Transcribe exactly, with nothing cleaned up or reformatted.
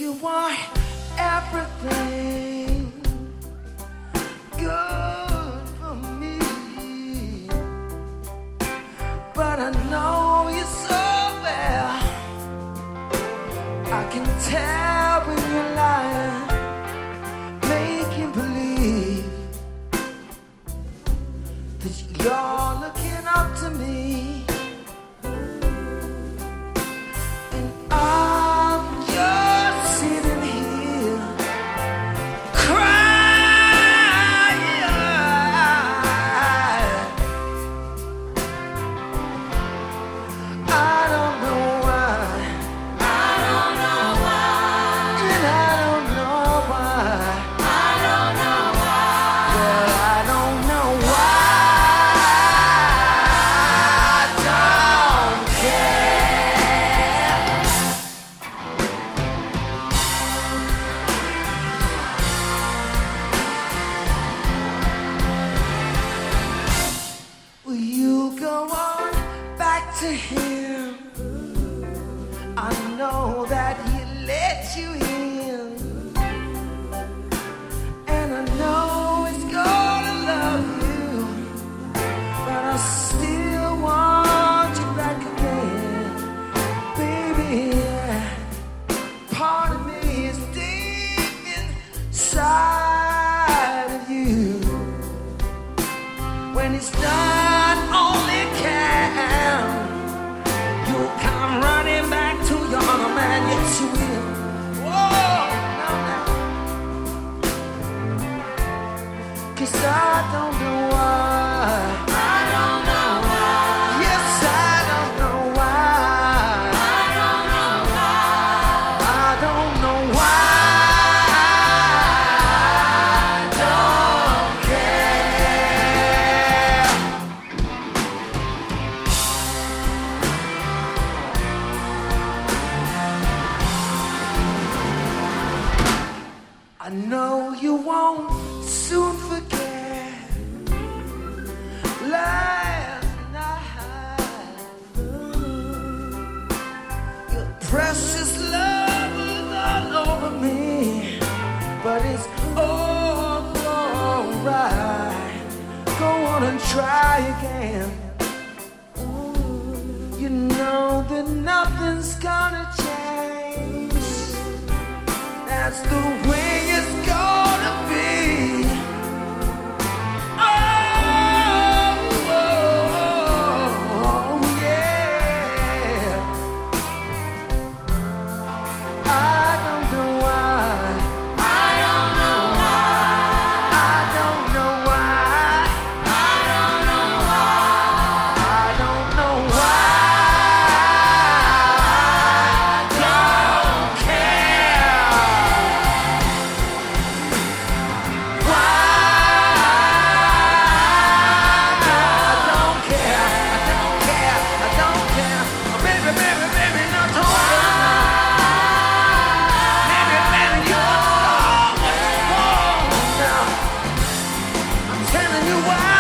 you want everything good for me, but I know you so well. I can tell when you're lying, making believe that you're looking up to me. To him, I know that he let you in, and I know he's gonna love you, but I still want you back again, baby. Yeah. Part of me is deep inside of you. When it's not only can come running back to your other man, yes you will. Whoa, now, now. 'Cause I don't know why. I don't know why. Yes, I don't know why. I don't know why. I don't know why. I don't care. I know you won't soon forget last night. Your precious love was all over me, but it's all alright. Go on and try again. You know that nothing's gonna change. That's the way it's gonna be. Oh, oh, oh, yeah. I don't know why. I don't know why. I don't know why. I don't know why. I don't know why. Telling you why.